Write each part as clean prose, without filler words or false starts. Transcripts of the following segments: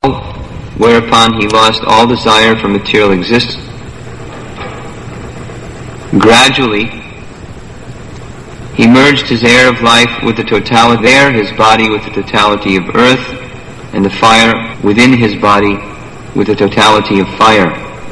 whereupon he lost all desire for material existence. Gradually, he merged his air of life with the totality of air, his body with the totality of earth, and the fire within his body with the totality of fire.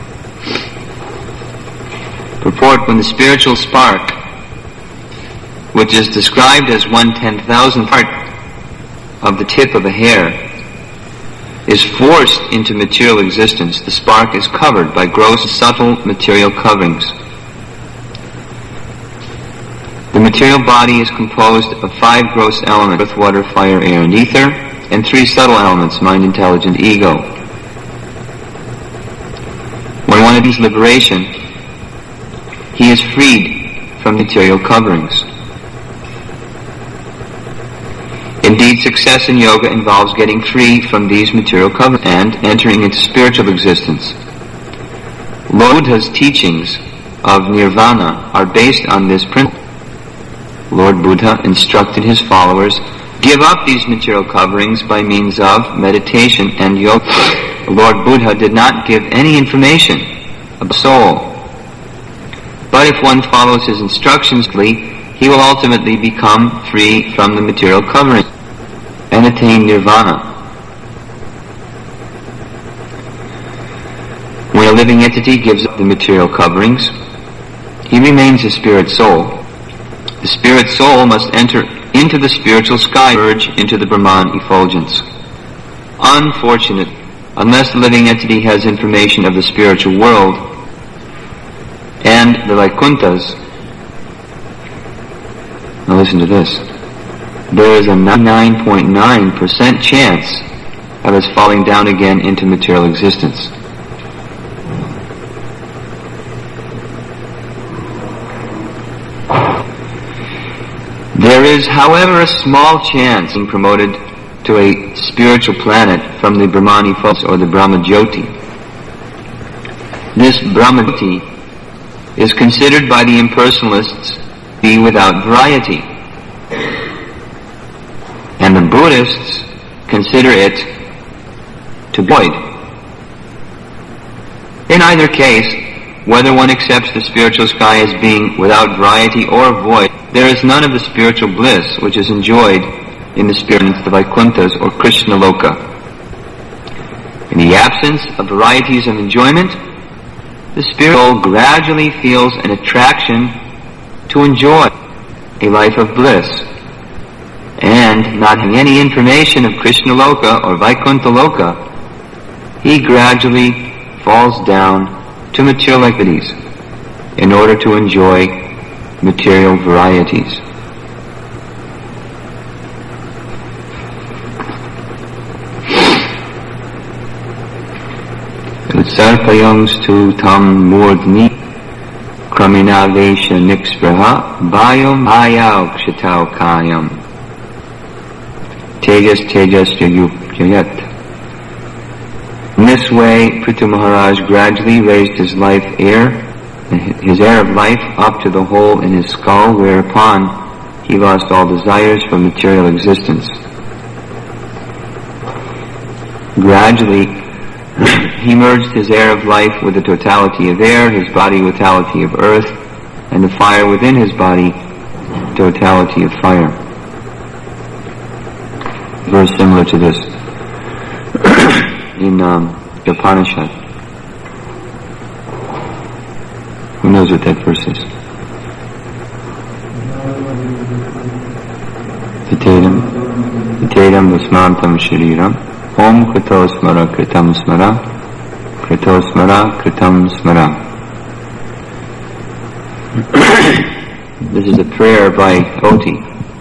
Purport: when the spiritual spark, which is described as 1/10,000th part of the tip of a hair, is forced into material existence, the spark is covered by gross, subtle material coverings. The material body is composed of 5 gross elements: earth, water, fire, air, and ether, and 3 subtle elements: mind, intelligent, ego. When one achieves liberation, he is freed from material coverings. Indeed, success in yoga involves getting free from these material coverings and entering into spiritual existence. Lord Buddha's teachings of nirvana are based on this principle. Lord Buddha instructed his followers give up these material coverings by means of meditation and yoga. Lord Buddha did not give any information about soul. But if one follows his instructions, he will ultimately become free from the material covering and attain nirvana. When a living entity gives up the material coverings, he remains a spirit soul. The spirit soul must enter into the spiritual sky, merge into the Brahman effulgence. Unfortunate, unless the living entity has information of the spiritual world and the Vaikunthas. Now listen to this. There is a 99.9% chance of us falling down again into material existence. There is, however, a small chance of being promoted to a spiritual planet from the Brahmani effulgence or the Brahmajyoti. This Brahmajyoti is considered by the impersonalists to be without variety, and the Buddhists consider it to be void. In either case, whether one accepts the spiritual sky as being without variety or void, there is none of the spiritual bliss which is enjoyed in the spirit of the Vaikunthas or Krishna Loka. In the absence of varieties of enjoyment, the spirit soul gradually feels an attraction to enjoy a life of bliss, and not having any information of Krishna Loka or Vaikuntha Loka, he gradually falls down to material activities in order to enjoy material varieties. Sarpayangstu tam murdni kraminavesha nikspraha bhayam bhayaukshatau kayam tejas jayat. In this way, Prithu Maharaj gradually raised his his air of life up to the hole in his skull, whereupon he lost all desires for material existence. Gradually, he merged his air of life with the totality of air, his body with totality of earth, and the fire within his body, totality of fire. Verse similar to this in the Upanishad. Who knows what that verse is? Itatam vasmantam shariram Om Krito Smara Kritam Smara Krito Smara Kritam Smara. This is a prayer by devotee,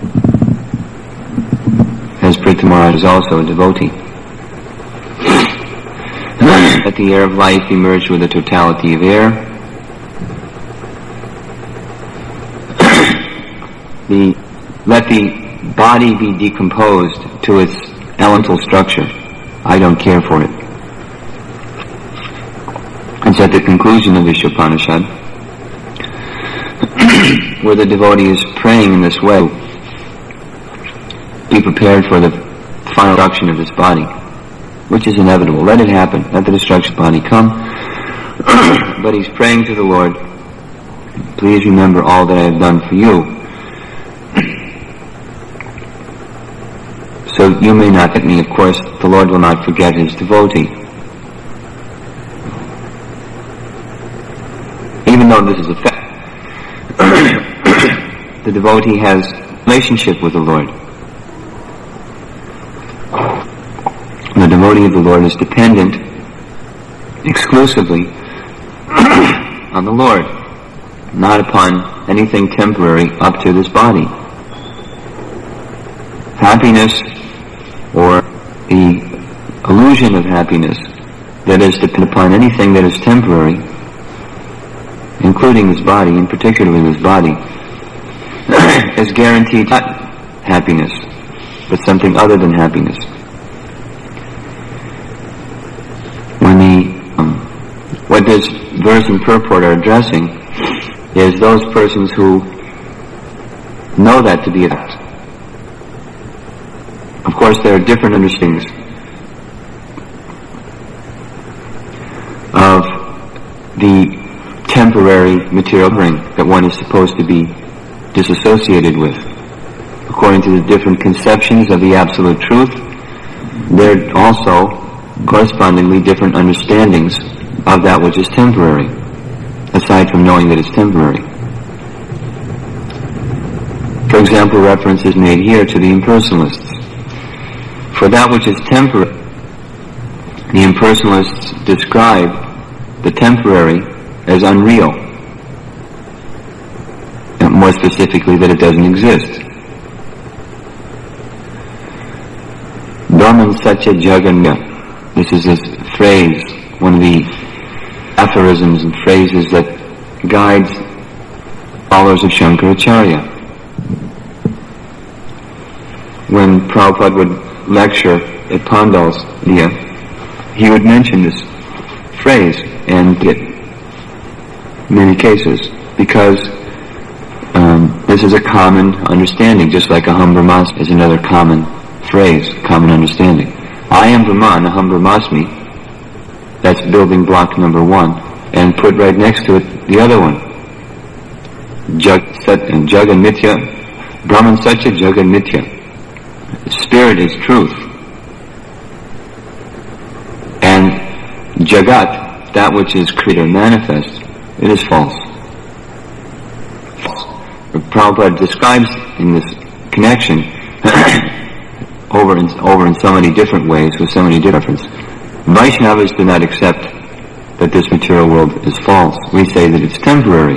as Prithu Maharaj is also a devotee. Let the air of life be merged with the totality of air. Let the body be decomposed to its elemental structure. I don't care for it. It's at the conclusion of this Upanishad, where the devotee is praying in this way, be prepared for the final destruction of this body. which is inevitable. Let it happen. Let the destruction body come. But he's praying to the Lord, please remember all that I have done for you. So you may not get me. Of course, the Lord will not forget his devotee. Even though this is a fact, the devotee has relationship with the Lord. The devotee of the Lord is dependent exclusively on the Lord, not upon anything temporary up to this body. Happiness, or the illusion of happiness that is dependent upon anything that is temporary, including this body, and particularly this body, is guaranteed not happiness, but something other than happiness. What this verse and purport are addressing is those persons who know that to be a fact. Of course, there are different understandings of the temporary material ring that one is supposed to be disassociated with. According to the different conceptions of the absolute truth, there are also correspondingly different understandings of that which is temporary, aside from knowing that it's temporary. For example, reference is made here to the impersonalists. For that which is temporary, the impersonalists describe the temporary as unreal, and more specifically that it doesn't exist. Brahman Satya Jaganya. This is a phrase, one of the aphorisms and phrases that guides followers of Shankaracharya. When Prabhupada would lecture at Pandalsdia, he would mention this phrase, and in many cases, because this is a common understanding, just like aham brahmasmi is another common phrase, common understanding. I am Brahman, aham brahmasmi, that's building block number 1, and put right next to it the other one. Jagan Mithya, Brahman Satya Jagan Mithya. Spirit is truth. And Jagat, that which is created or manifest, it is false. Prabhupada describes in this connection over in so many different ways, with so many different references. Vaishnavas do not accept that this material world is false. We say that it's temporary.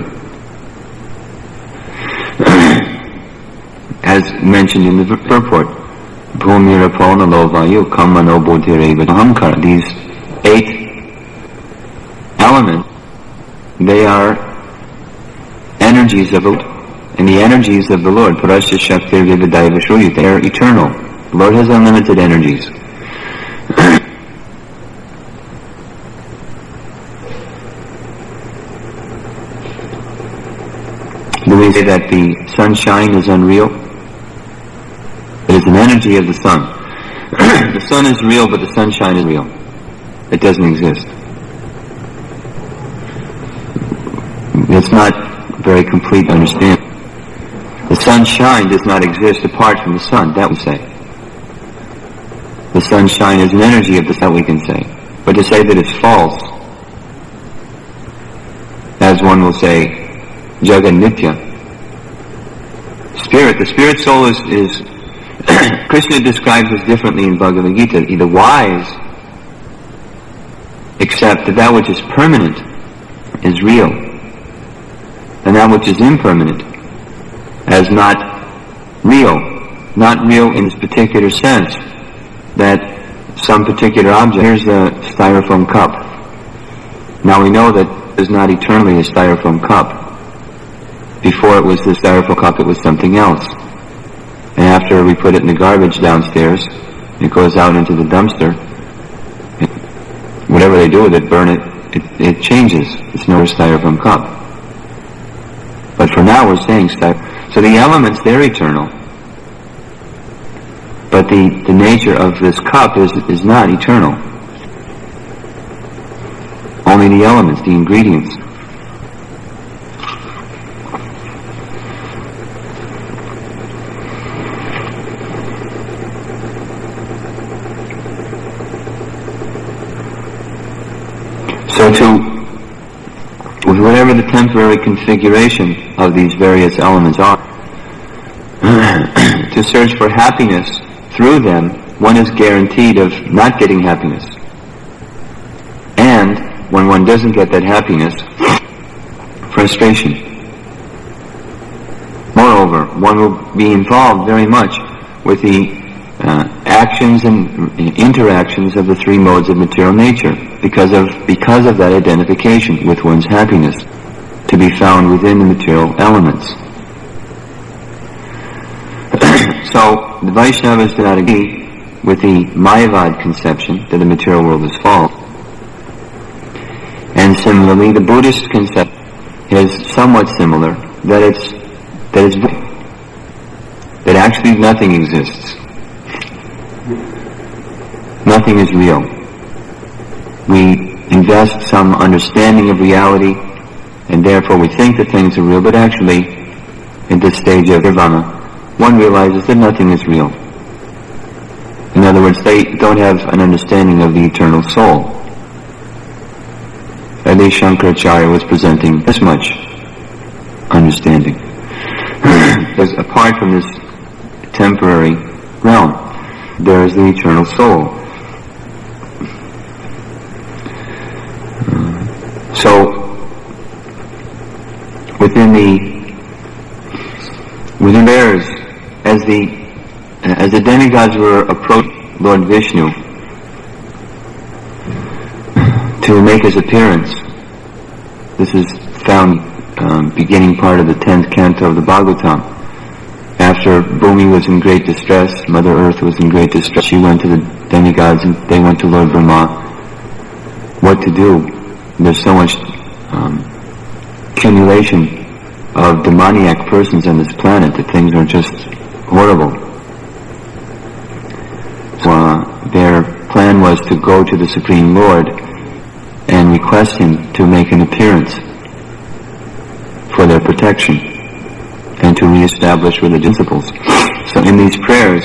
As mentioned in the purport, Bhumirapo Nalovayu Kamano Bodhireva Ahamkara. These 8 elements, they are energies of the Lord. And the energies of the Lord, Parasya Shakti Vividaiva Shruya, they are eternal. The Lord has unlimited energies. Do we say that the sunshine is unreal? It is an energy of the sun. The sun is real, but the sunshine is real. It doesn't exist. It's not very complete understanding. The sunshine does not exist apart from the sun, that we say. The sunshine is an energy of the sun, we can say. But to say that it's false, as one will say, Jagan Nitya. Spirit, the spirit soul is Krishna describes this differently in Bhagavad Gita. The wise accept that which is permanent is real, and that which is impermanent as not real in this particular sense, that some particular object, here's a styrofoam cup. Now we know that it's not eternally a styrofoam cup. Before it was the styrofoam cup, it was something else. And after we put it in the garbage downstairs, it goes out into the dumpster. Whatever they do with it, burn it, it changes. It's no styrofoam cup. But for now we're saying styrofoam. So the elements, they're eternal. But the nature of this cup is not eternal. Only the elements, the ingredients. So with whatever the temporary configuration of these various elements are, to search for happiness through them, one is guaranteed of not getting happiness. And when one doesn't get that happiness, frustration. Moreover, one will be involved very much with the actions and interactions of the three modes of material nature because of that identification with one's happiness to be found within the material elements. So the Vaishnavas do not agree with the Mayavad conception that the material world is false. And similarly, the Buddhist concept is somewhat similar, that actually nothing exists. Nothing is real. We invest some understanding of reality, and therefore we think that things are real, but actually, in this stage of nirvana, one realizes that nothing is real. In other words, they don't have an understanding of the eternal soul. Adi Shankaracharya was presenting this much understanding. Because apart from this temporary realm, there is the eternal soul. So, within theirs, as the demigods were approaching Lord Vishnu to make his appearance, this is found beginning part of the 10th canto of the Bhagavatam. After Bhumi was in great distress, Mother Earth was in great distress, she went to the demigods and they went to Lord Brahma. What to do? There's so much accumulation of demoniac persons on this planet that things are just horrible. So their plan was to go to the Supreme Lord and request him to make an appearance for their protection and to reestablish religious principles. So in these prayers,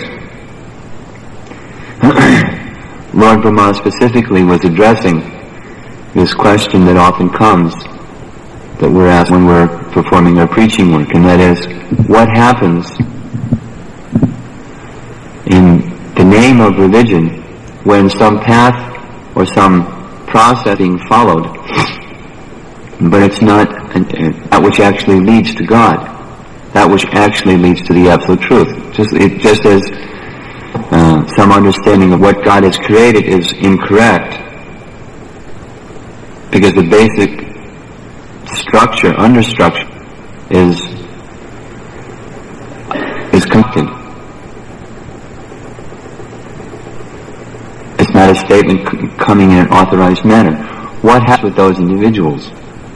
Lord Brahma specifically was addressing this question that often comes, that we're asked when we're performing our preaching work, and that is, what happens in the name of religion when some path or some process being followed, but it's not that which actually leads to God, that which actually leads to the absolute truth. Just as some understanding of what God has created is incorrect, because the basic structure, understructure, is corrupted. It's not a statement coming in an authorized manner. What happens with those individuals?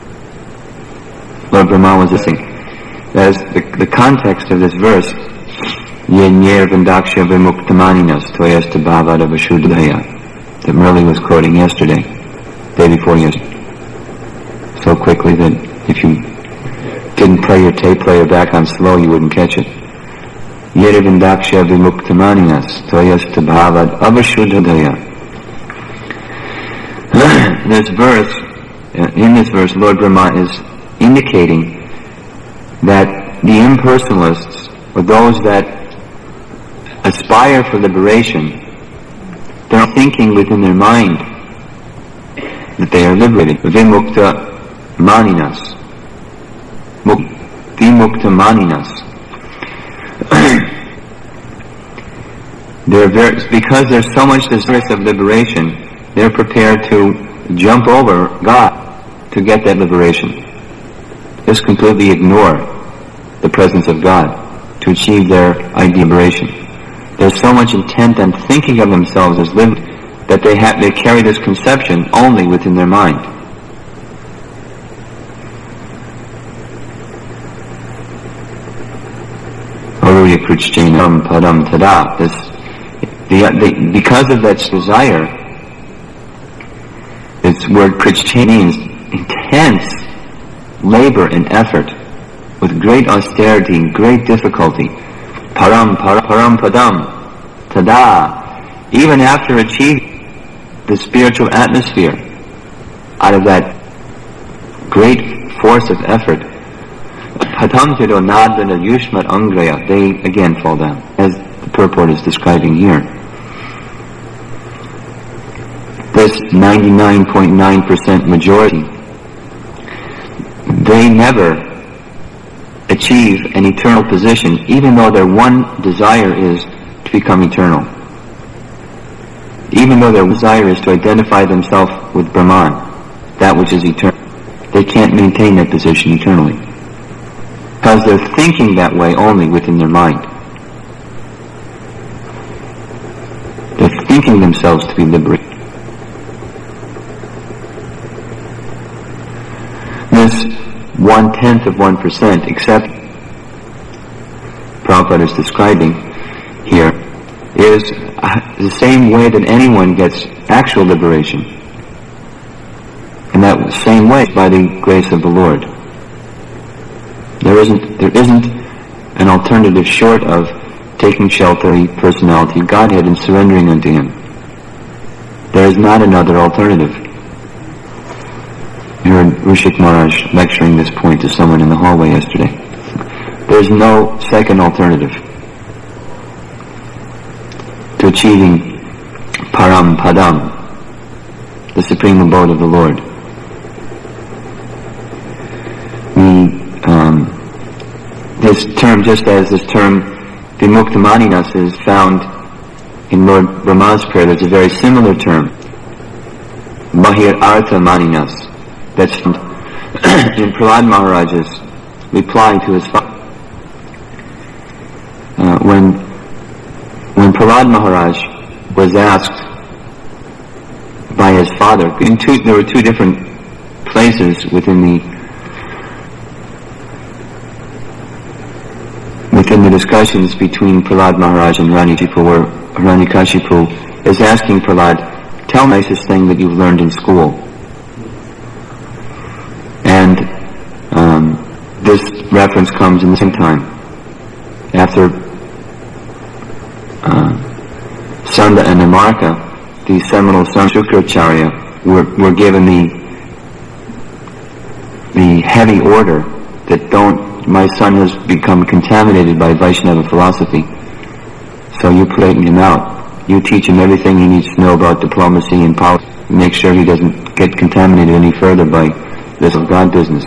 Lord Brahma was saying, as the context of this verse, Yenyer Vandaksha Vimuktamaninas Toyasta Bhavada Vashuddhaya, that Murli was quoting yesterday, day before yesterday, so quickly that if you didn't play your tape player back on slow, you wouldn't catch it. Yenyer Vandaksha Vimuktamaninas Toyasta Bhavad Avashuddhaya. In this verse, Lord Brahma is indicating that the impersonalists, or those that aspire for liberation, they're thinking within their mind that they are liberated. Vimukta maninas. Vimukta maninas. Because there's so much desire of liberation, they're prepared to jump over God to get that liberation. Just completely ignore the presence of God to achieve their ideal liberation. There's so much intent on thinking of themselves as living that they carry this conception only within their mind. Aruya Krichnam Padam Tada. This because of that desire, this word Krishna means intense labor and effort with great austerity and great difficulty. Param padam tada. Even after achieving the spiritual atmosphere, out of that great force of effort, patam tido nadana yushmat angraya, they again fall down, as the purport is describing here. This 99.9% majority, they never achieve an eternal position, even though their one desire is to become eternal. Even though their desire is to identify themselves with Brahman, that which is eternal. They can't maintain that position eternally, because they're thinking that way only within their mind. They're thinking themselves to be liberated. This 1/10 except Prabhupada is describing here, is the same way that anyone gets actual liberation. And that same way, by the grace of the Lord. There isn't an alternative short of taking shelter of the personality of Godhead and surrendering unto Him. There is not another alternative. You heard Rushik Maharaj lecturing this point to someone in the hallway yesterday. There's no second alternative to achieving Param Padam, the supreme abode of the Lord. This term, just as this term Vimukta Maninas is found in Lord Brahma's prayer, there's a very similar term, Mahir Artha Maninas, that's found in Prahlad Maharaj's reply to his father. When Prahlad Maharaj was asked by his father, there were two different places within the discussions between Prahlad Maharaj and Hiranyakashipu, where Hiranyakashipu is asking Prahlad, tell me the nicest thing that you've learned in school. And this reference comes in the same time, after Sanda and Amarka, the seminal sons of Shukracharya, were given the heavy order that my son has become contaminated by Vaishnava philosophy, so you straighten him out. You teach him everything he needs to know about diplomacy and politics. Make sure he doesn't get contaminated any further by this God business.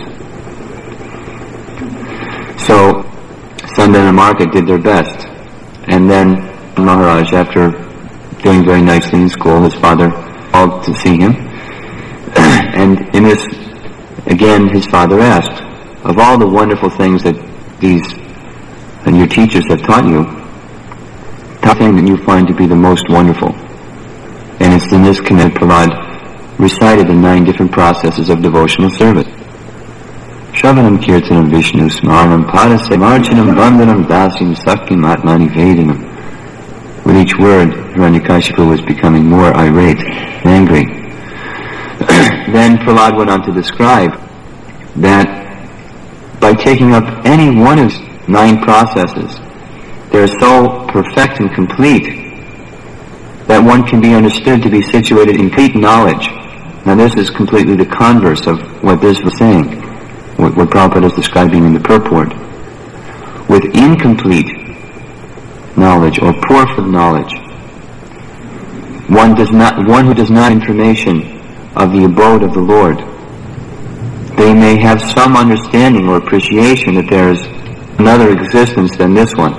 So Sanda and Amarka did their best, and then Maharaj, after doing very nicely in school, his father called to see him, and in this, again, his father asked, of all the wonderful things that your teachers have taught you, the thing that you find to be the most wonderful. And it's in this connection Prahlad recited the 9 different processes of devotional service. Shravanam Kirtanam Vishnu Smaranam Padase Marchanam Bandhanam Dasyam Sakyam Atmani Vedanam. With each word, Hiranyakashipu was becoming more irate and angry. Then Prahlad went on to describe that by taking up any one of 9 processes, they're so perfect and complete that one can be understood to be situated in complete knowledge. Now this is completely the converse of what this was saying, what Prabhupada is describing in the purport. With incomplete knowledge or poor knowledge, one who does not have information of the abode of the Lord, they may have some understanding or appreciation that there is another existence than this one.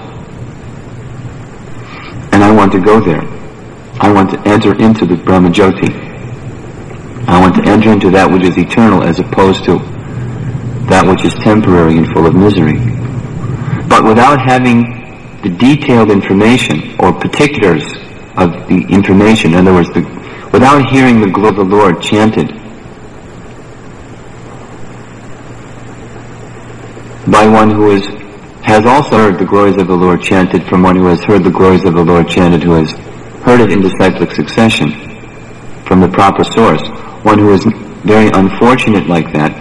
And I want to go there. I want to enter into the Brahmajyoti. I want to enter into that which is eternal as opposed to that which is temporary and full of misery. But without having the detailed information or particulars of the information, in other words, without hearing the glory of the Lord chanted by one who has also heard the glories of the Lord chanted from one who has heard the glories of the Lord chanted, who has heard it in disciplic succession from the proper source. One who is very unfortunate like that,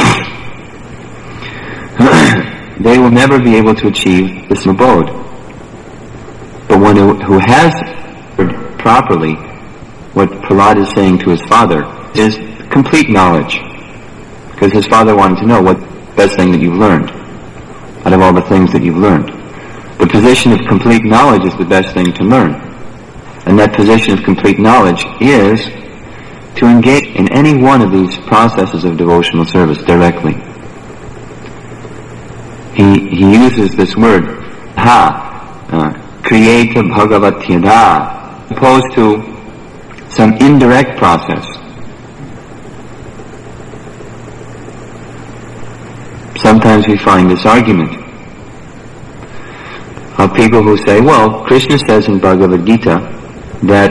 they will never be able to achieve this abode. But one who has heard properly what Prahlad is saying to his father is complete knowledge. Because his father wanted to know what best thing that you've learned out of all the things that you've learned. The position of complete knowledge is the best thing to learn. And that position of complete knowledge is to engage in any one of these processes of devotional service directly. He uses this word, kriyeta bhagavatyada, opposed to some indirect process. Sometimes we find this argument of people who say, well, Krishna says in Bhagavad Gita that,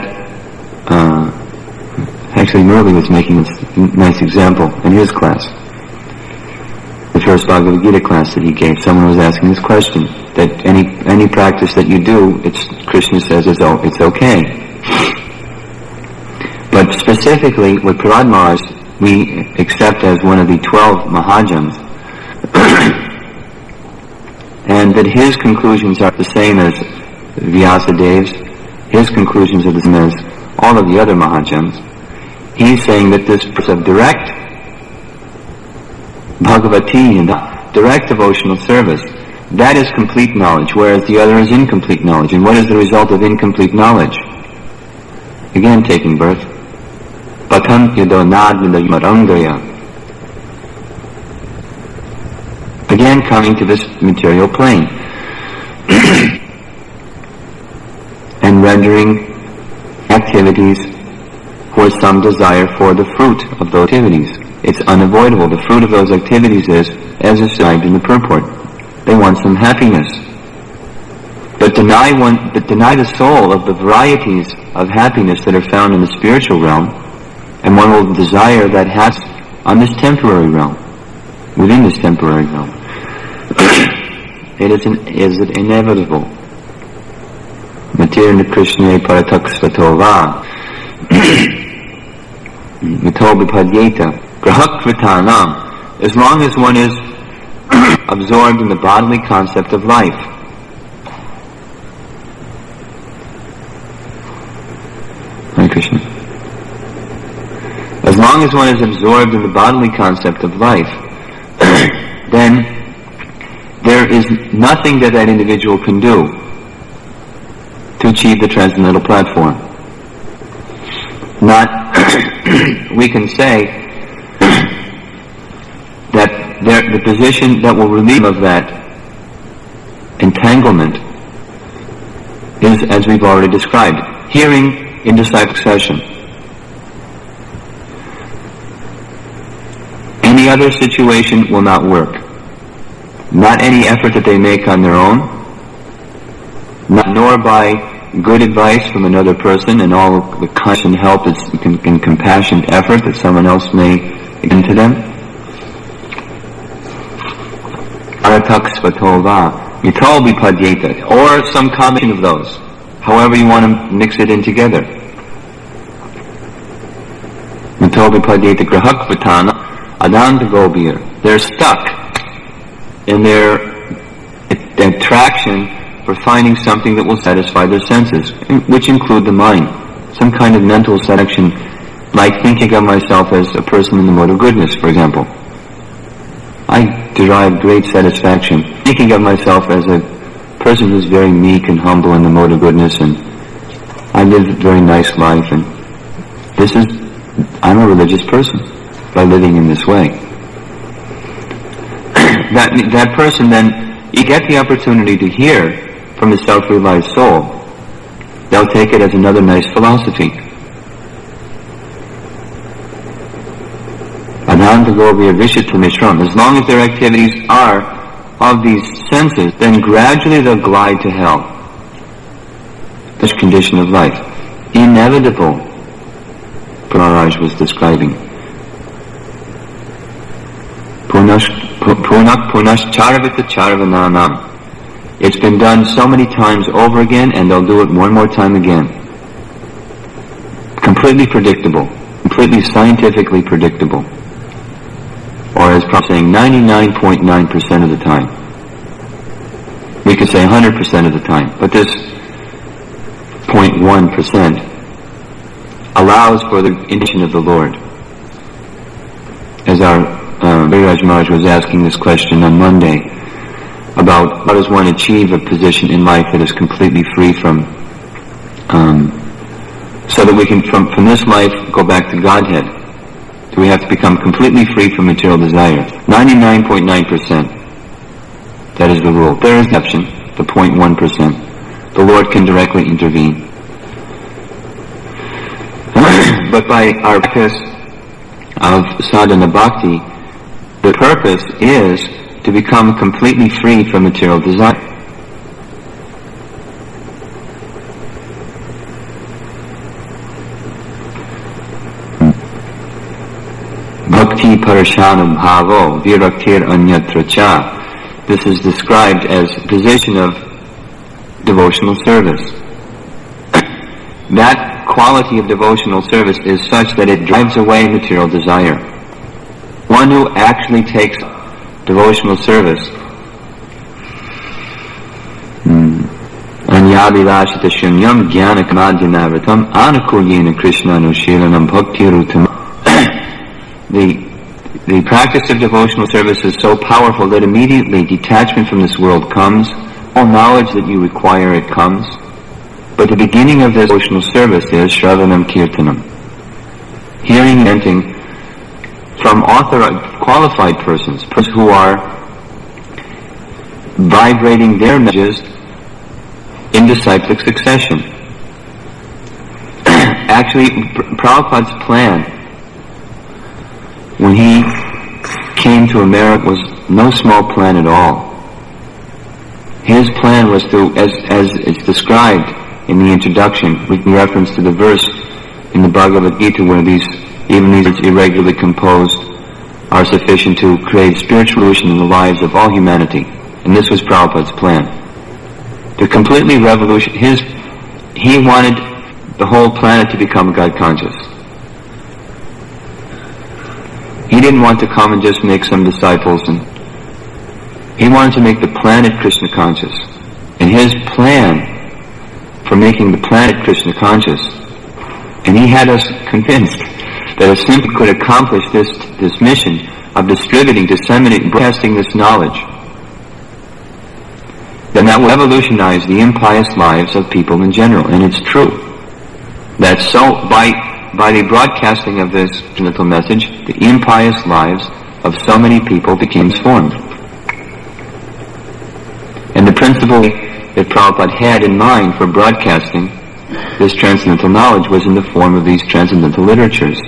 actually Murli was making this nice example in his class. The first Bhagavad Gita class that he gave, someone was asking this question, that any practice that you do, Krishna says it's okay. But specifically, what Prahlad Maharaj we accept as one of the 12 Mahajans, and that his conclusions are the same as Vyasadev's, his conclusions are the same as all of the other Mahajans. He's saying that this process of direct Bhagavati and direct devotional service, that is complete knowledge, whereas the other is incomplete knowledge. And what is the result of incomplete knowledge? Again, taking birth. Patam yadonadmidayamarangaya. Again, coming to this material plane. And rendering activities for some desire for the fruit of those activities. It's unavoidable. The fruit of those activities is, as described in the purport, they want some happiness. But deny the soul of the varieties of happiness that are found in the spiritual realm, and one will desire that happiness on this temporary realm, within this temporary realm. Is it inevitable? Matirna Krishna parataksvatova mitobipadyeta grahakritanam. As long as one is absorbed in the bodily concept of life. Hare Krishna. As long as one is absorbed in the bodily concept of life, then there is nothing that individual can do to achieve the transcendental platform. We can say that the position that will relieve of that entanglement is, as we've already described, hearing in disciplic session. Any other situation will not work. Not any effort that they make on their own, nor by good advice from another person and all the kind and help and compassionate effort that someone else may give to them. Or some combination of those, however you want to mix it in together. They're stuck in their attraction for finding something that will satisfy their senses, which include the mind. Some kind of mental satisfaction, like thinking of myself as a person in the mode of goodness, for example. I derive great satisfaction thinking of myself as a person who's very meek and humble in the mode of goodness, and I live a very nice life, and I'm a religious person by living in this way. That person then, you get the opportunity to hear from the self-realized soul. They'll take it as another nice philosophy. Ananda Govya Vishita Mishram. As long as their activities are of these senses, then gradually they'll glide to hell. This condition of life. Inevitable, Maharaj was describing. Punak charvita charvananam. It's been done so many times over again, and they'll do it one more time again. completely predictable, completely scientifically predictable. Or as Prabhupada saying, 99.9% of the time. We could say 100% of the time, but this 0.1% allows for the intention of the Lord. As our Viraj Maharaj was asking this question on Monday about how does one achieve a position in life that is completely free from, so that we can from this life go back to Godhead. Do we have to become completely free from material desire? 99.9%. That is the rule. There is an exception, the 0.1%. The Lord can directly intervene. But by our practice of sadhana bhakti, the purpose is to become completely free from material desire. Bhakti parashanam bhavo viraktir anyatra cha. This is described as position of devotional service. That quality of devotional service is such that it drives away material desire. One who actually takes devotional service, anyavilashita shunyam jnanakamadyanavratam anakulyena krishnanushilanam bhaktirutam. The practice of devotional service is so powerful that immediately detachment from this world comes. All knowledge that you require, it comes. But the beginning of this devotional service is Shravanam Kirtanam. Hearing and chanting from qualified persons who are vibrating their messages in disciplic succession. Actually, Prabhupada's plan when he came to America was no small plan at all. His plan was to, as it's described in the introduction, with reference to the verse in the Bhagavad Gita where even these irregularly composed are sufficient to create spiritual revolution in the lives of all humanity. And this was Prabhupada's plan. To completely revolutionize, he wanted the whole planet to become God conscious. He didn't want to come and just make some disciples, and he wanted to make the planet Krishna conscious. And his plan for making the planet Krishna conscious, and he had us convinced that if simply could accomplish this mission of distributing, disseminating, broadcasting this knowledge, then that will revolutionize the impious lives of people in general. And it's true that so by the broadcasting of this transcendental message, the impious lives of so many people became transformed. And the principle that Prabhupada had in mind for broadcasting this transcendental knowledge was in the form of these transcendental literatures.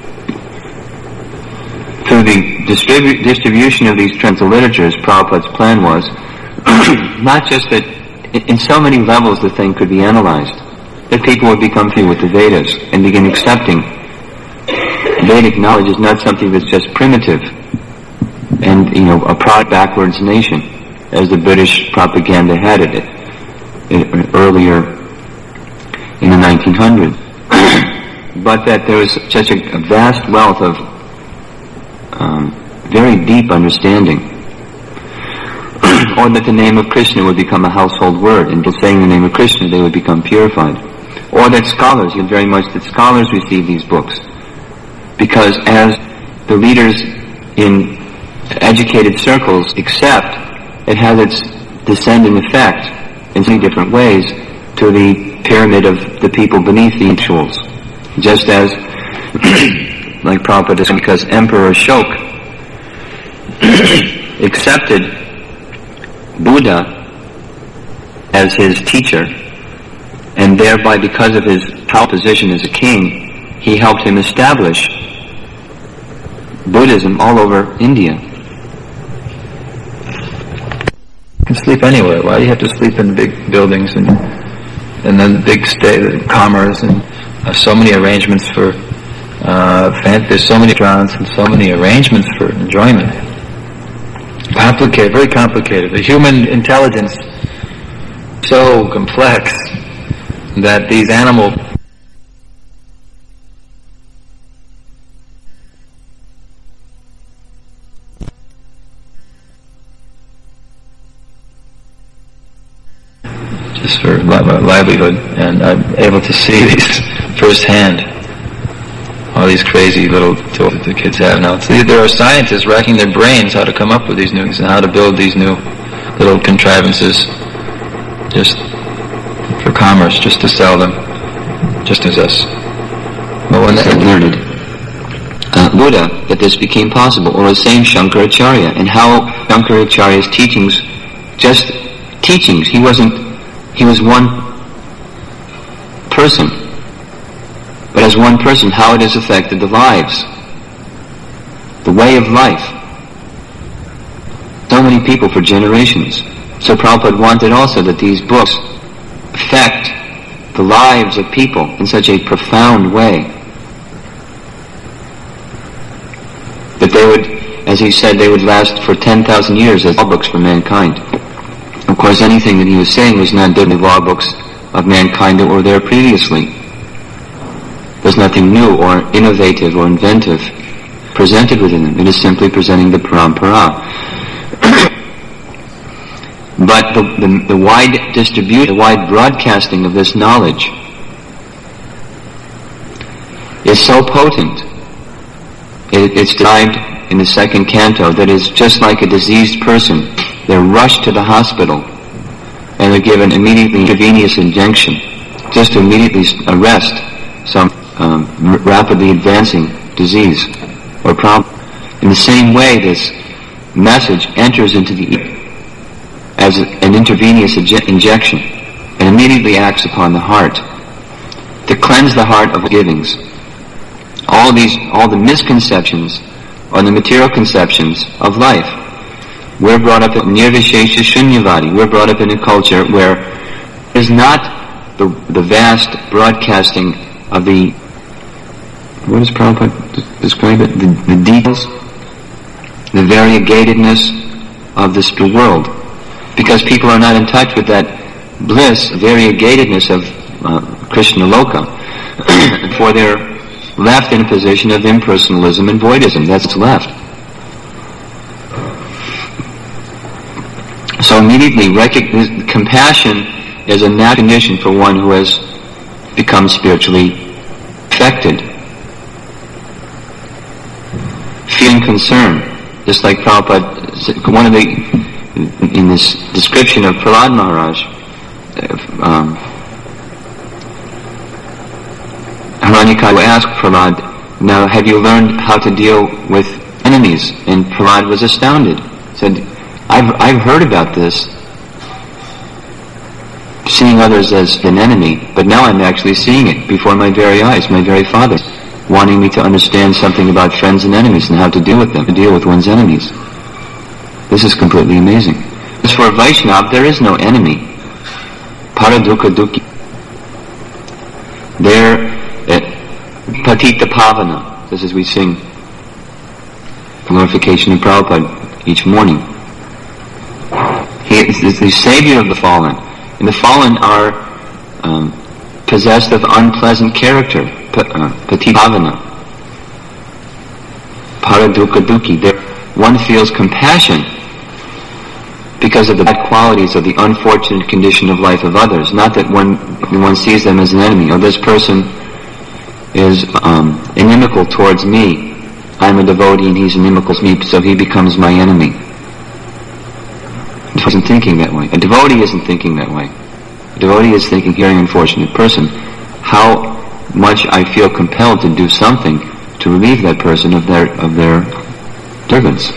Through the distribution of these transcendental literatures, Prabhupada's plan was not just that in so many levels the thing could be analyzed, that people would become familiar with the Vedas and begin accepting Vedic knowledge is not something that's just primitive and, a proud backwards nation, as the British propaganda had it earlier in the 1900s. But that there was such a vast wealth of very deep understanding, or that the name of Krishna would become a household word, and by saying the name of Krishna they would become purified. Or that scholars, very much that scholars receive these books, because as the leaders in educated circles accept, it has its descending effect in so many different ways to the pyramid of the people beneath the intellectuals. Just as, like Prabhupada said, because Emperor Ashoka accepted Buddha as his teacher, and thereby, because of his powerful position as a king, he helped him establish Buddhism all over India. You can sleep anywhere. Why do you have to sleep in big buildings and then big commerce and so many arrangements for there's so many restaurants and so many arrangements for enjoyment. Complicated, very complicated. The human intelligence so complex that these animal just for livelihood, and I'm able to see these firsthand. All these crazy little tools that the kids have now. So there are scientists racking their brains how to come up with these new things and how to build these new little contrivances just for commerce, just to sell them, just as us. But when they learned Buddha, that this became possible, or the same Shankaracharya, and how Shankaracharya's teachings, just teachings, he was one person. But as one person, how it has affected the lives, the way of life. So many people for generations. So Prabhupada wanted also that these books affect the lives of people in such a profound way that they would, as he said, they would last for 10,000 years as law books for mankind. Of course, anything that he was saying was not the law books of mankind that were there previously. There's nothing new or innovative or inventive presented within them. It is simply presenting the parampara. But the wide distribution, the wide broadcasting of this knowledge is so potent. It's described in the second canto that is just like a diseased person. They're rushed to the hospital and they're given immediately intravenous injection just to immediately arrest some rapidly advancing disease or problem. In the same way, this message enters into the ear as an intravenous injection and immediately acts upon the heart to cleanse the heart of givings. All the misconceptions or the material conceptions of life. We're brought up in Nirvishesha Shunyavadi. We're brought up in a culture where there's not the vast broadcasting of the, what does Prabhupada describe it? The details, the variegatedness of the spiritual world. Because people are not in touch with that bliss, variegatedness of Krishna Loka. For they're left in a position of impersonalism and voidism. That's what's left. So immediately, compassion is a natural condition for one who has become spiritually affected. Feeling concern, just like Prabhupada, in this description of Prahlad Maharaj, Hiranyakashipu asked Prahlad, now have you learned how to deal with enemies? And Prahlad was astounded. Said, I've heard about this, seeing others as an enemy, but now I'm actually seeing it before my very eyes, my very father, wanting me to understand something about friends and enemies and how to deal with them, to deal with one's enemies. This is completely amazing. As for Vaishnava, there is no enemy. Paradukha Dukhi. They're Patita Pavana, just as we sing glorification of Prabhupada each morning. He is the savior of the fallen. And the fallen are possessed of unpleasant character. Patita Pavana. Paradukha Dukhi. One feels compassion because of the bad qualities of the unfortunate condition of life of others. Not that one sees them as an enemy. Oh, this person is inimical towards me. I'm a devotee and he's inimical to me, so he becomes my enemy. He wasn't thinking that way. A devotee isn't thinking that way. A devotee is thinking, here an unfortunate person, how much I feel compelled to do something to relieve that person of their disturbance.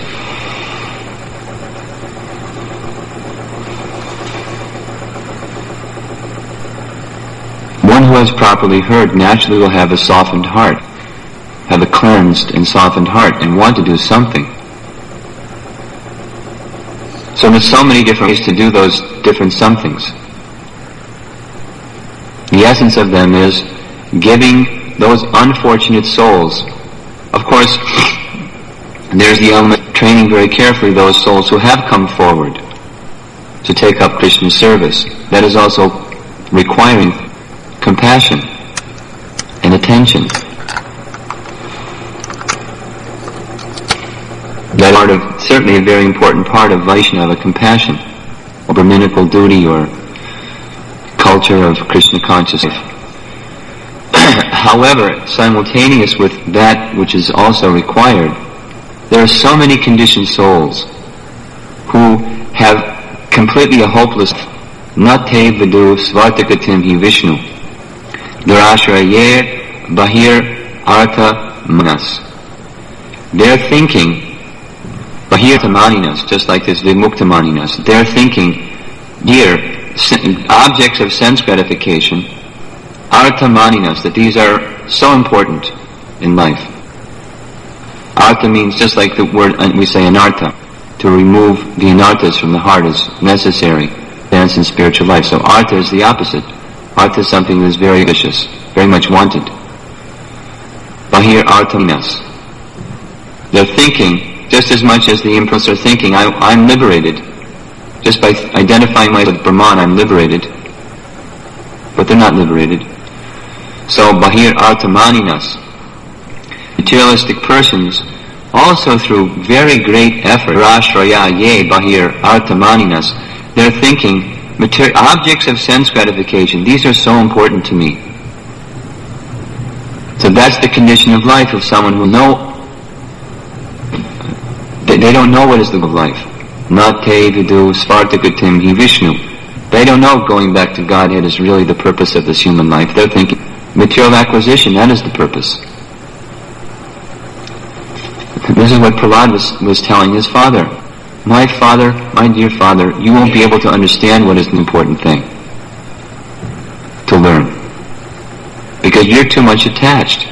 One who has properly heard naturally will have a softened heart, have a cleansed and softened heart, and want to do something. So there's so many different ways to do those different somethings. The essence of them is giving those unfortunate souls. Of course, there's the element of training very carefully those souls who have come forward to take up Krishna's service. That is also requiring compassion and attention. That is certainly a very important part of Vaishnava compassion, or brahminical duty, or culture of Krishna consciousness. However, simultaneous with that which is also required, there are so many conditioned souls who have completely a hopeless nate vidu svartagatim hi Vishnu durashraye bahir artha manas. They're thinking bahir tamaninas, just like this vimukta maninas. They're thinking, dear objects of sense gratification, artha maninas, that these are so important in life. Artha means, just like the word we say anartha, to remove the anarthas from the heart is necessary to advance in spiritual life. So artha is the opposite. Artha is something that is very vicious, very much wanted. Bahir arthaminas. They're thinking just as much as the impulse are thinking, I'm liberated. Just by identifying myself with Brahman, I'm liberated. But they're not liberated. So bahir arthamaninas, materialistic persons, also through very great effort, rashraya ye bahir arthamaninas, they're thinking, objects of sense gratification, these are so important to me. So that's the condition of life of someone who they don't know what is the goal of life. Nate vidu svartagatim hi Vishnu. They don't know going back to Godhead is really the purpose of this human life. They're thinking material acquisition, that is the purpose. This is what Prahlad was telling his father. My father, my dear father, you won't be able to understand what is the important thing to learn, because you're too much attached.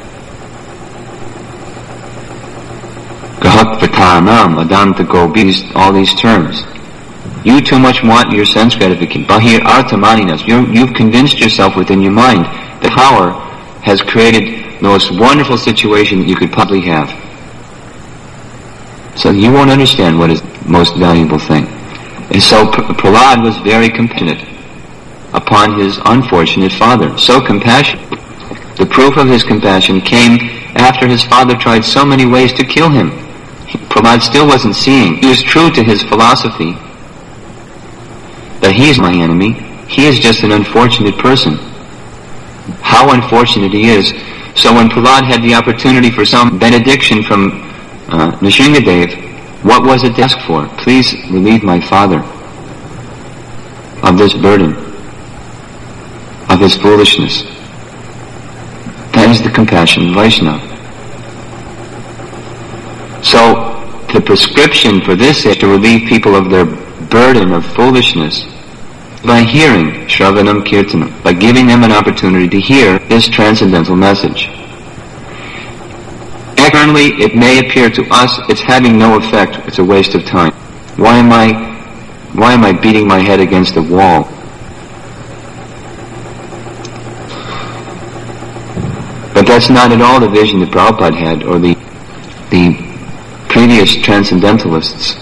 Gahak vatanam, adanta gobis, all these terms. You too much want your sense gratification. Bahir arthamaninas, you've convinced yourself within your mind that power has created the most wonderful situation that you could possibly have. So you won't understand what is the most valuable thing. And so Prahlad was very compassionate upon his unfortunate father. So compassionate. The proof of his compassion came after his father tried so many ways to kill him. Prahlad still wasn't seeing. He was true to his philosophy that he is my enemy. He is just an unfortunate person. How unfortunate he is. So when Prahlad had the opportunity for some benediction from Nrsingadev, what was it to ask for? Please relieve my father of this burden, of his foolishness. That is the compassion of Vaishnava. So the prescription for this is to relieve people of their burden of foolishness by hearing Shravanam Kirtanam, by giving them an opportunity to hear this transcendental message. Externally, it may appear to us it's having no effect, it's a waste of time. Why am I beating my head against the wall? But that's not at all the vision that Prabhupada had, or the previous transcendentalists.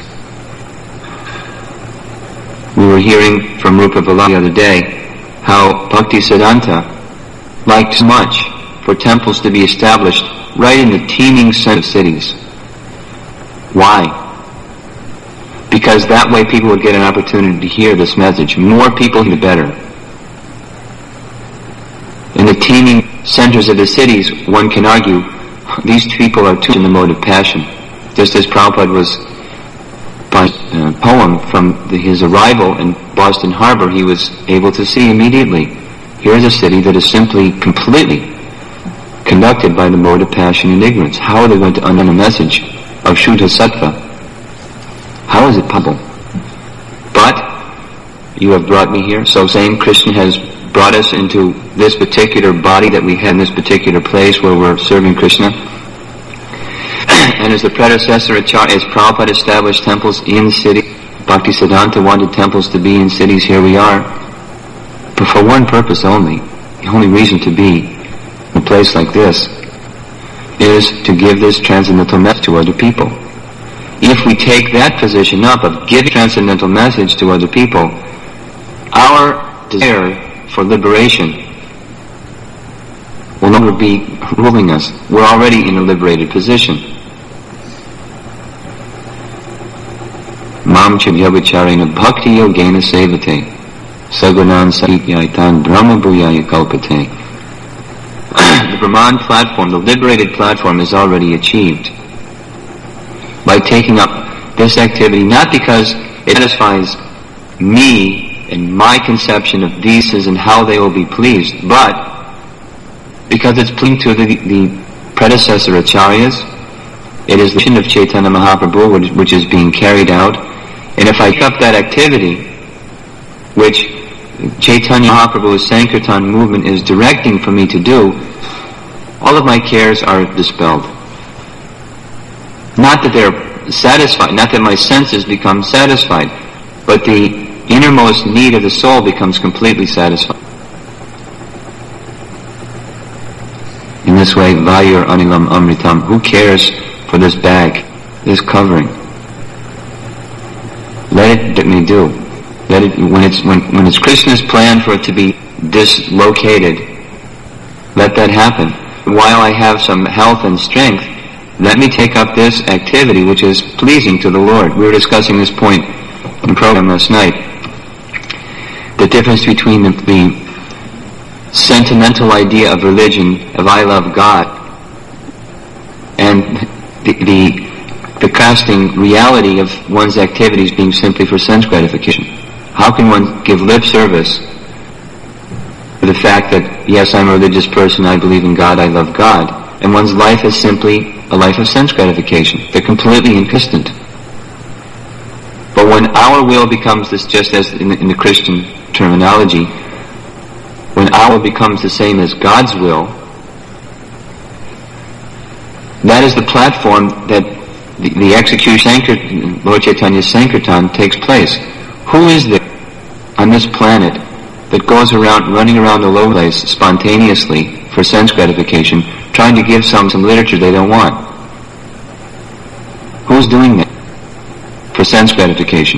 We were hearing from Rupa Vallabha the other day how Bhaktisiddhanta liked so much for temples to be established right in the teeming center of cities. Why? Because that way people would get an opportunity to hear this message. More people, the better. In the teeming centers of the cities, one can argue, these people are too in the mode of passion. Just as Prabhupada was, by a poem from his arrival in Boston Harbor, he was able to see immediately, here's a city that is simply, completely conducted by the mode of passion and ignorance. How are they going to unknow a message of Shuddha Sattva? How is it possible? But you have brought me here. So saying Krishna has brought us into this particular body that we had in this particular place where we're serving Krishna. And as the predecessor, as Prabhupada established temples in cities, Bhaktisiddhanta wanted temples to be in cities, here we are. But for one purpose only. The only reason to be in a place like this is to give this transcendental message to other people. If we take that position up of giving transcendental message to other people, our desire for liberation will no longer be ruling us. We're already in a liberated position. Mam chavyavicharena bhakti yogena sevate Sagunan Sahityaitan Brahma Bhuyaya Kalpate. The Brahman platform, the liberated platform, is already achieved by taking up this activity, not because it satisfies me and my conception of these and how they will be pleased, but because it's pleasing to the predecessor acharyas. It is the mission of Chaitanya Mahaprabhu which is being carried out. And if I take up that activity, which Chaitanya Mahaprabhu's Sankirtan movement is directing for me to do, all of my cares are dispelled. Not that they're satisfied, not that my senses become satisfied, but the innermost need of the soul becomes completely satisfied. In this way, Vayur Anilam Amritam, who cares for this bag, this covering? Let me do. Let it, when it's Krishna's plan for it to be dislocated, let that happen. While I have some health and strength, let me take up this activity which is pleasing to the Lord. We were discussing this point in the program last night. The difference between the sentimental idea of religion, of I love God, and the casting reality of one's activities being simply for sense gratification. How can one give lip service to the fact that, yes, I'm a religious person, I believe in God, I love God, and one's life is simply a life of sense gratification? They're completely inconsistent. But when our will becomes this, just as in the Christian terminology, when our will becomes the same as God's will, that is the platform that the execution, Lord Chaitanya's Sankirtan, takes place. Who is there on this planet that goes around, running around the low place spontaneously for sense gratification, trying to give some literature they don't want? Who's doing that for sense gratification?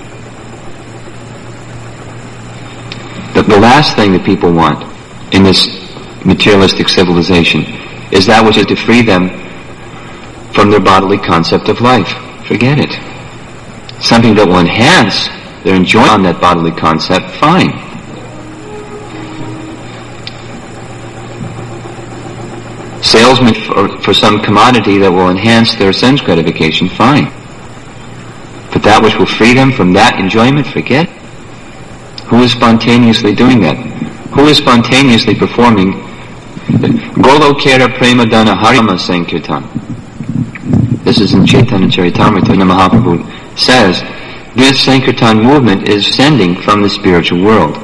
The last thing that people want in this materialistic civilization is that which is to free them from their bodily concept of life. Forget it. Something that will enhance their enjoyment on that bodily concept, fine. Salesmen for some commodity that will enhance their sense gratification, fine. But that which will free them from that enjoyment, forget. Who is spontaneously doing that? Who is spontaneously performing Golokera Premadana Harima Sankirtan? This is in Chaitanya Charitamrita. Mahaprabhu says, this Sankirtan movement is sending from the spiritual world.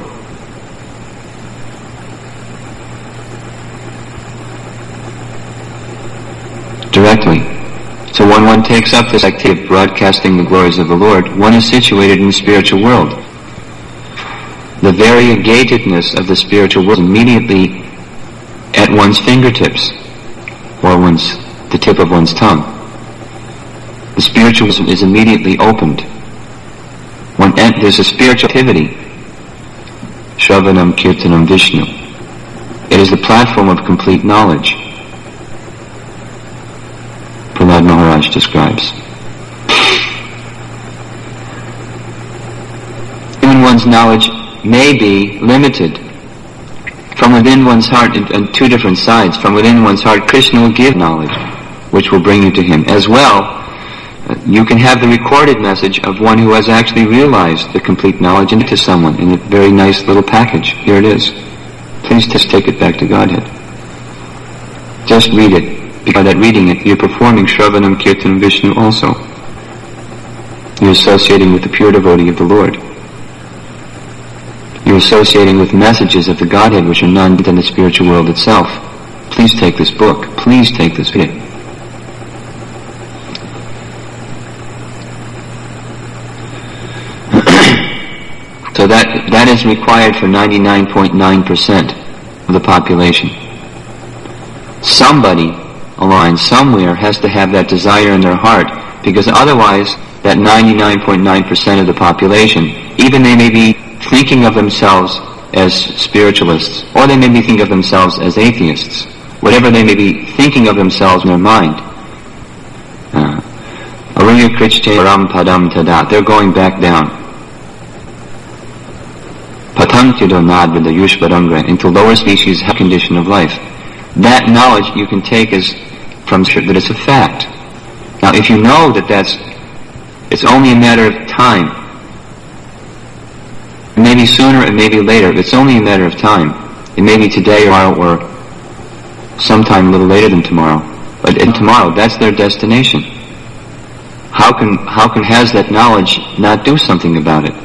Directly. So when one takes up this activity of broadcasting the glories of the Lord, one is situated in the spiritual world. The variegatedness of the spiritual world is immediately at one's fingertips, or the tip of one's tongue. The spiritual is immediately opened. There's a spiritual activity, Shravanam Kirtanam Vishnu. It is the platform of complete knowledge. Prahlad Maharaj describes. Even one's knowledge may be limited. From within one's heart, on two different sides, from within one's heart, Krishna will give knowledge, which will bring you to Him. As well, you can have the recorded message of one who has actually realized the complete knowledge into someone in a very nice little package. Here it is. Please just take it back to Godhead. Just read it. By that reading it, you're performing Shravanam Kirtanam Vishnu also. You're associating with the pure devotee of the Lord. You're associating with messages of the Godhead which are none but in the spiritual world itself. Please take this book. Please take this video. So that is required for 99.9% of the population. Somebody along somewhere has to have that desire in their heart, because otherwise that 99.9% of the population, even they may be thinking of themselves as spiritualists, or they may be thinking of themselves as atheists, whatever they may be thinking of themselves in their mind, they're going back down. Santyudo Nadvida Yushvaranga, into lower species condition of life. That knowledge you can take as from that it's a fact. Now if you know that it's only a matter of time, it may be sooner, it may be later, it's only a matter of time. It may be today or tomorrow or sometime a little later than tomorrow. But in tomorrow, that's their destination. How can has that knowledge not do something about it?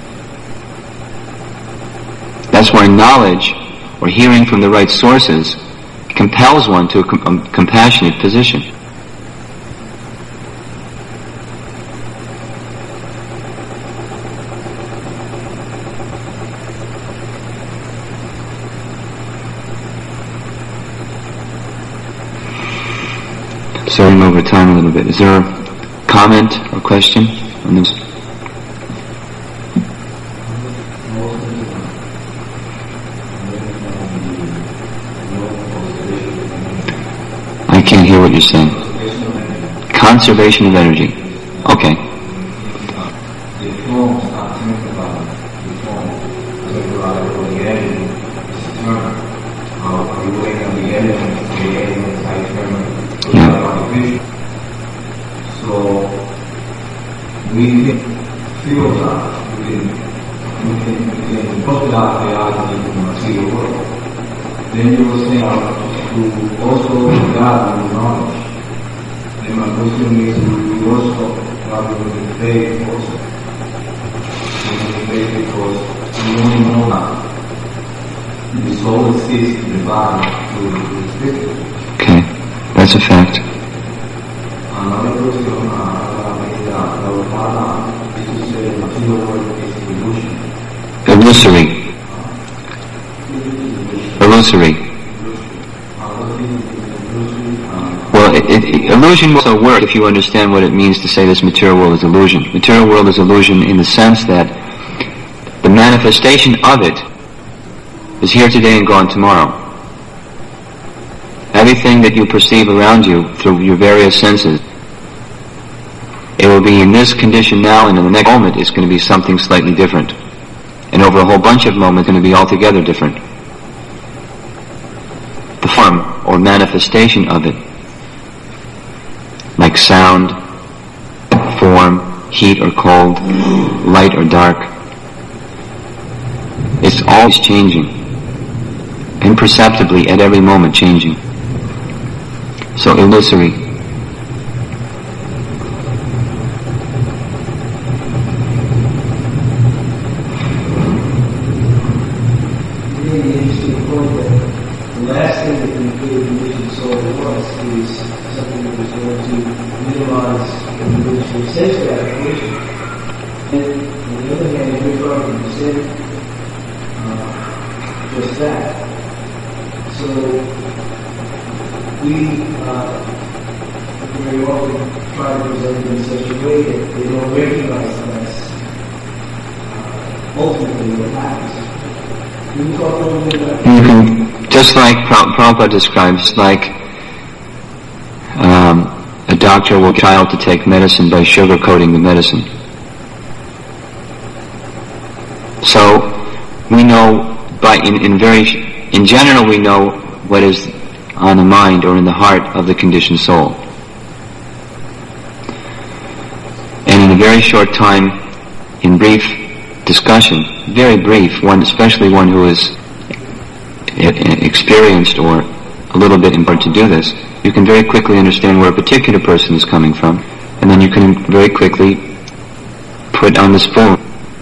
That's why knowledge, or hearing from the right sources, compels one to a compassionate position. Starting over time a little bit. Is there a comment or question on this? I can't hear what you're saying. Conservation of energy. Okay. So we can feel that we can put that reality in the material world. Then you will say to also God with knowledge. Then my question is, we also God with faith also. With faith because we only know that the soul exists in the body through the spirit. Okay, that's a fact. Another question is to say material world is illusion. Illusory. Well, illusion will also work if you understand what it means to say this material world is illusion. Material world is illusion in the sense that the manifestation of it is here today and gone tomorrow. Everything that you perceive around you through your various senses, it will be in this condition now, and in the next moment it's going to be something slightly different. And over a whole bunch of moments it's going to be altogether different. The form or manifestation of it, like sound, form, heat or cold, light or dark, it's always changing, imperceptibly at every moment changing. So illusory. Really interesting point that the last thing that we could envision soul was is something that was going to minimize the individual's sense gratification. And on the other hand, we're talking to sin just that. So we very often try to present it in such a way that they don't recognize that that's ultimately what happens. Can you talk a little bit about that? You can, just like Prabhupada describes, like a doctor will get a child to take medicine by sugarcoating the medicine. So we know in general we know what is on the mind or in the heart of the conditioned soul. And in a very short time, in brief discussion, very brief, especially one who is experienced or a little bit important to do this, you can very quickly understand where a particular person is coming from, and then you can very quickly put on the spoon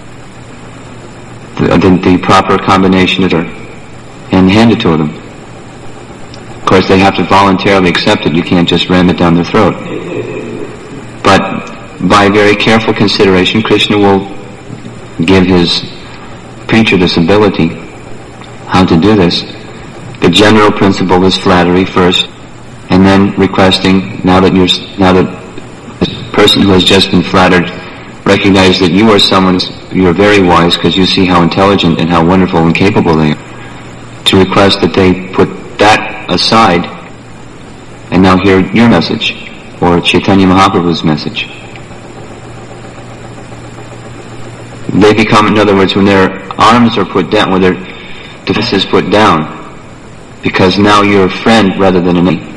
the proper combination of it and hand it to them. Of course, they have to voluntarily accept it. You can't just ram it down their throat. But by very careful consideration, Krishna will give his preacher this ability how to do this. The general principle is flattery first, and then requesting, now that this person who has just been flattered recognize that you are someone, you are very wise because you see how intelligent and how wonderful and capable they are, to request that they put that aside and now hear your message, or Chaitanya Mahaprabhu's message. They become, in other words, when they're arms are put down, where their defense is put down, because now you're a friend rather than an enemy.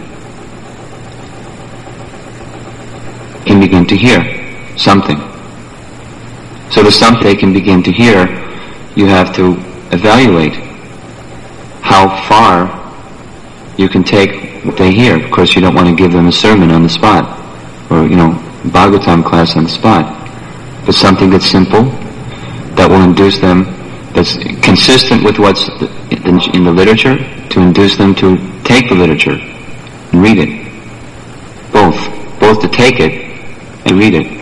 Can begin to hear something. So the something they can begin to hear, you have to evaluate how far you can take what they hear. Of course, you don't want to give them a sermon on the spot, or, Bhagavatam class on the spot, but something that's simple, that will induce them, that's consistent with what's in the literature, to induce them to take the literature and read it. Both to take it and read it.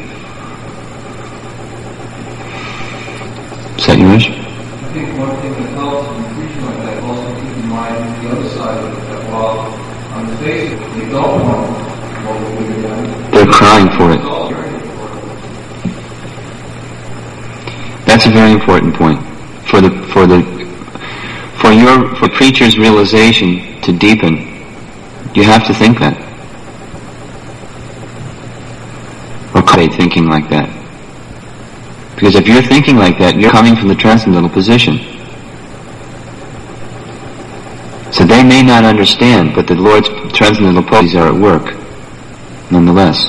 Is that yours? I think one thing that helps in preaching like that, also keep in mind the other side of it, that while on the face of it, they don't want what we're doing, they're crying for it. That's a very important point. For the preacher's realization to deepen, you have to think that. Or cultivate thinking like that. Because if you're thinking like that, you're coming from the transcendental position. So they may not understand, but the Lord's transcendental policies are at work, nonetheless.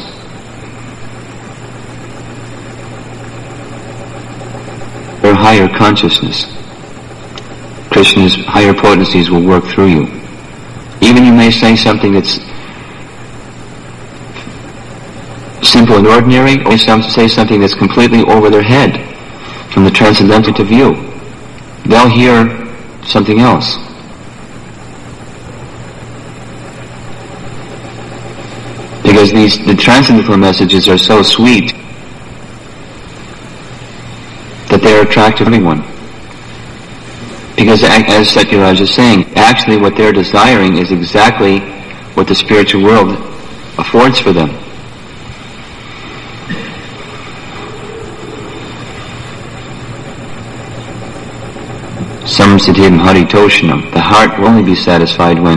Their higher consciousness, Krishna's higher potencies will work through you. Even you may say something that's simple and ordinary, or say something that's completely over their head from the transcendental to view. They'll hear something else. Because the transcendental messages are so sweet that they are attractive to everyone. Because as Satyaraj is saying, actually what they're desiring is exactly what the spiritual world affords for them. Samsiddhim haritoshanam. The heart will only be satisfied when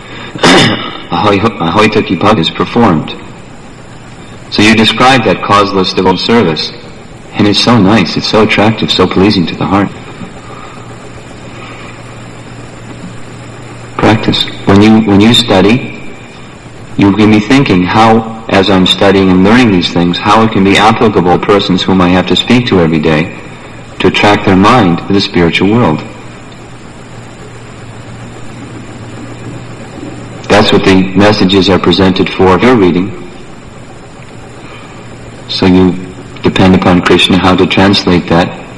ahoitaki bhakti is performed. So you describe that causeless devotional service, and it's so nice, it's so attractive, so pleasing to the heart. Practice. When you study, you can be thinking how, as I'm studying and learning these things, how it can be applicable to persons whom I have to speak to every day to attract their mind to the spiritual world. That's what the messages are presented for if you're reading. So you depend upon Krishna how to translate that